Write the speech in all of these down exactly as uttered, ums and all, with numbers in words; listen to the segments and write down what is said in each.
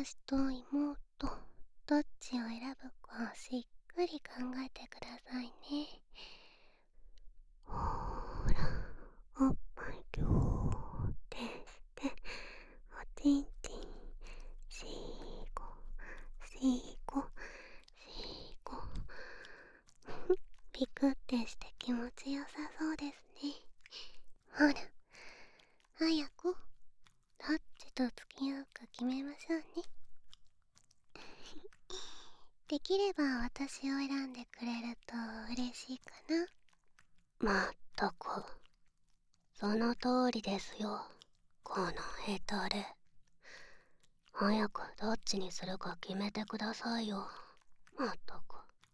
私と妹、どっちを選ぶかしっかり考えてくださいね。ほーら、おっぱい両手して、おちんちん、しーこ、しーこ、しーこ。ピクってして気持ちよさそうですね。ほら、早く、どっちと付き合うか決めましょうね。できれば私を選んでくれると嬉しいかな。まったく、その通りですよ、このヘタレ。早くどっちにするか決めてくださいよ。まったく。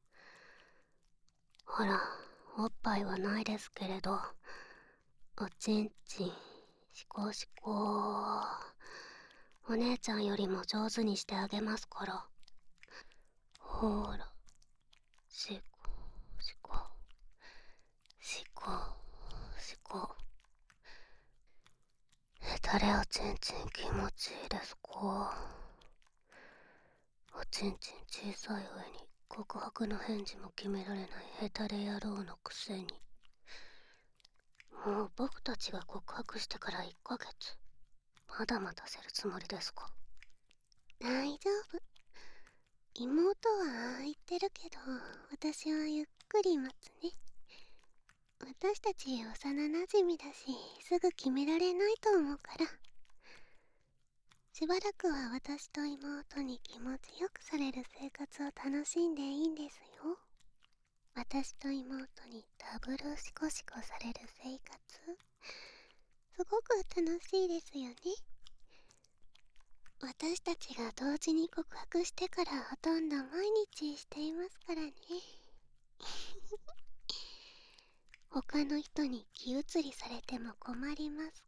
ほら、おっぱいはないですけれど、おちんちん、しこしこ。お姉ちゃんよりも上手にしてあげますから。ほら、しこしこ、しこしこ。ヘタレおちんちん気持ちいいですか？おちんちん小さい上に告白の返事も決められないヘタレ野郎のくせに。もう僕たちが告白してからいっかげつ。まだ待たせるつもりですか？大丈夫。妹は言ってるけど、私はゆっくり待つね。私たち幼なじみだし、すぐ決められないと思うから。しばらくは私と妹に気持ちよくされる生活を楽しんでいいんですよ。私と妹にダブルシコシコされる生活、すごく楽しいですよね。私たちが同時に告白してからほとんど毎日していますからね。他の人に気移りされても困ります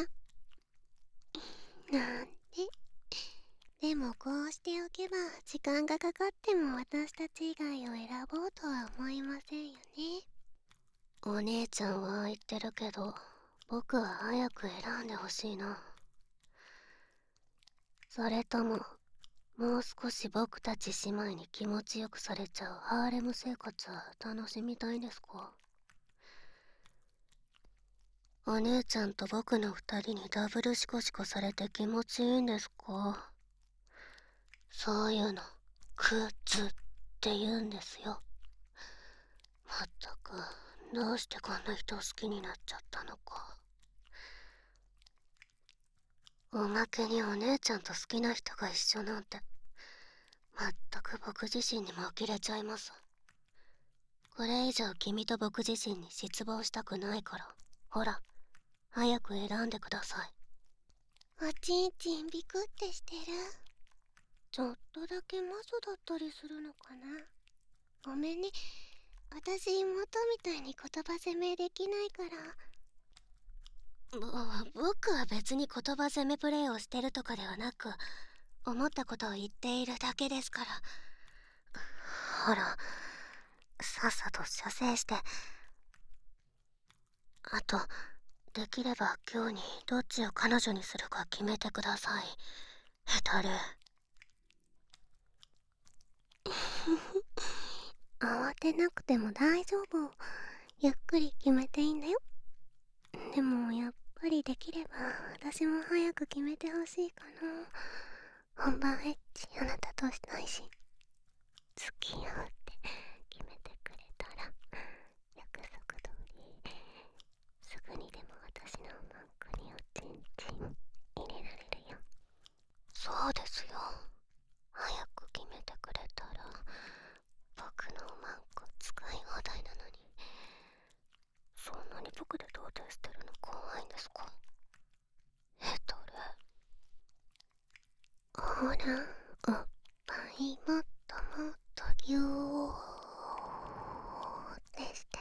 からなんて。でもこうしておけば時間がかかっても私たち以外を選ぼうとは思いませんよね。お姉ちゃんは言ってるけど、僕は早く選んでほしいな。それとももう少し僕たち姉妹に気持ちよくされちゃうハーレム生活は楽しみたいですか？お姉ちゃんと僕の二人にダブルシコシコされて気持ちいいんですか？そういうのクズって言うんですよ。まったく、どうしてこんな人を好きになっちゃったのか。おまけにお姉ちゃんと好きな人が一緒なんて、まったく僕自身にも呆れちゃいます。これ以上君と僕自身に失望したくないから、ほら、早く選んでください。おちんちんビクってしてる。ちょっとだけマゾだったりするのかな。ごめんね、私妹みたいに言葉攻めできないから。ぼ僕は別に言葉攻めプレイをしてるとかではなく、思ったことを言っているだけですから。ほら、さっさと射精して。あと、できれば今日にどっちを彼女にするか決めてください。ヘタレ。慌てなくても大丈夫。ゆっくり決めていいんだよ。でもやっぱりできれば私も早く決めてほしいかな。本番エッチあなたとしたいし、付き合うって決めてくれたら約束通りすぐにでも私のマックにおちんちん入れられるよ。そうですよ、早く決めてくれたら僕のマンコ使い放題なのに。そんなに僕で童貞してるの怖いんですか？ヘタレ。ほら、おっぱいもっともっとぎゅーってして。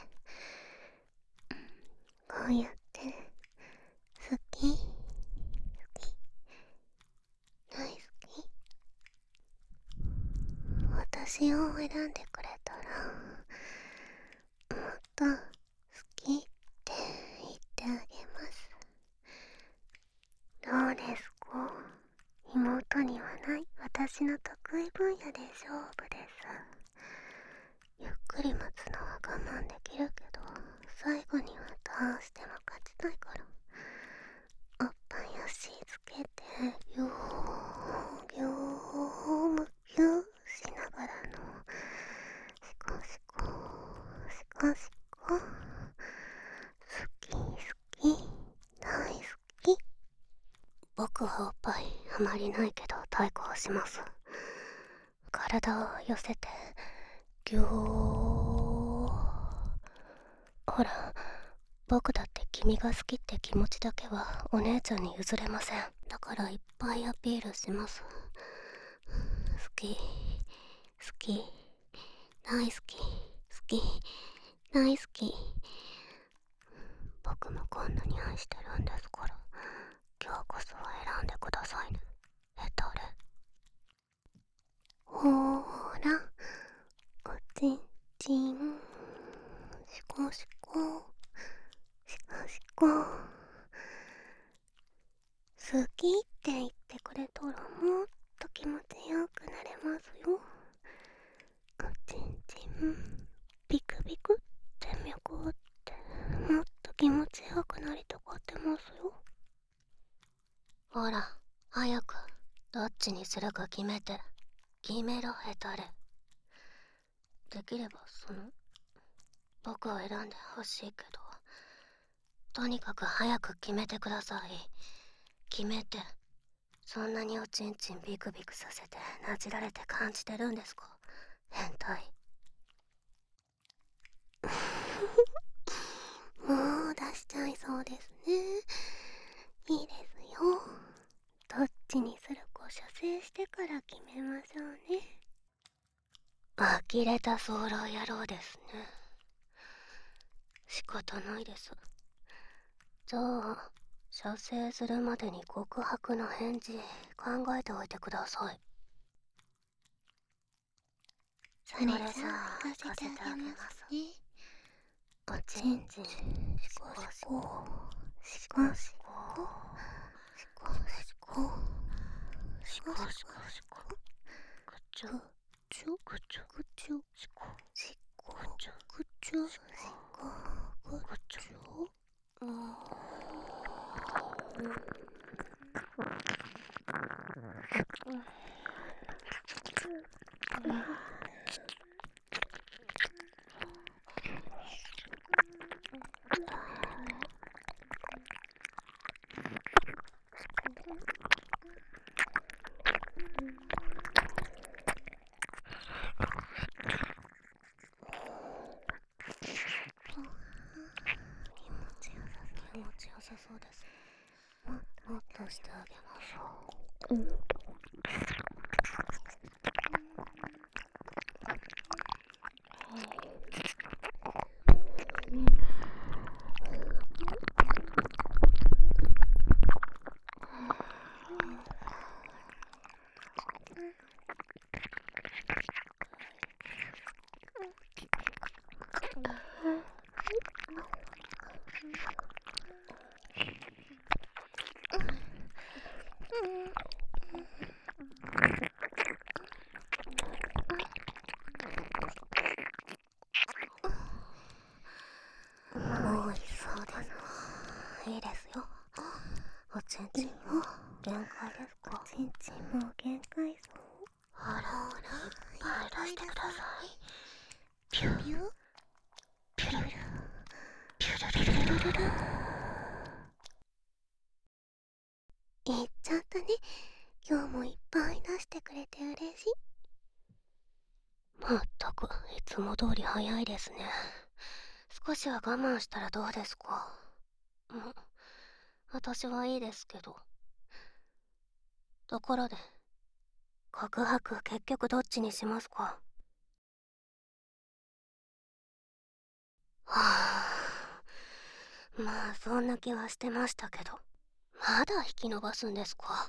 こうやって好き好き大好き。私を選んでくれたらもっと好きって言ってあげます。どうですか？妹にはない私夫です。ゆっくり待つのは我慢できるけど、最後にはどうしても勝ちたいから、おっぱいをしつけてぎょーぎょーむぎゅーしながらのシコシコシコシコ、好き好き大好き。僕はおっぱいあまりないけど対抗します。体を寄せてぎょー。ほら、僕だって君が好きって気持ちだけはお姉ちゃんに譲れません。だからいっぱいアピールします。好き好き大好き好き大好き。僕もこんなに愛してるんですから、今日こそは選んでくださいね。ヘタレ。ほーら、おちんちん、しこしこしこしこ。好きって言ってくれたらもっと気持ちよくなれますよ。おちんちんビクビクってめくってもっと気持ちよくなりたがってますよ。ほら、早くどっちにするか決めて。決めろ、ヘタレ。できればその僕を選んでほしいけど、とにかく早く決めてください。決めて。そんなにおちんちんビクビクさせてなじられて感じてるんですか、変態。もう出しちゃいそうですね。いいですよ。どっちにするか射精してから決めましょうね。呆れた早漏野郎ですね。仕方ないです。じゃあ射精するまでに告白の返事考えておいてください。それじゃあ行かせてあげますね。おちんちんシコシコシコシコシコシコシコシコシコ、グチュグチュグチュグチュシコシコグチュグチュシコグチュ。うん。気持ちよさそうです。もっとしてあげましょう。うん。もういいそうです。いいですよ。おちんちんも限界ですか。おちんちんも限界そう。ほらほら、いっぱい出してください。ピューピューピュルルピュルルルルルル。言っちゃったね。今日もいっぱい出してくれて嬉しい。まったくいつも通り早いですね。少しは我慢したらどうですか。うん、私はいいですけど。ところで告白結局どっちにしますか。はあ、まあそんな気はしてましたけど、まだ引き伸ばすんですか。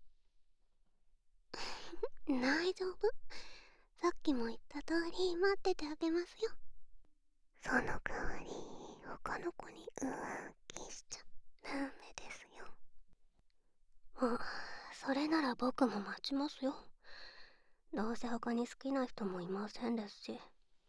大丈夫。さっきも言った通り待っててあげますよ。その代わり他の子に浮気しちゃダメですよ。あ、それなら僕も待ちますよ。 どうせ他に好きな人もいませんですし。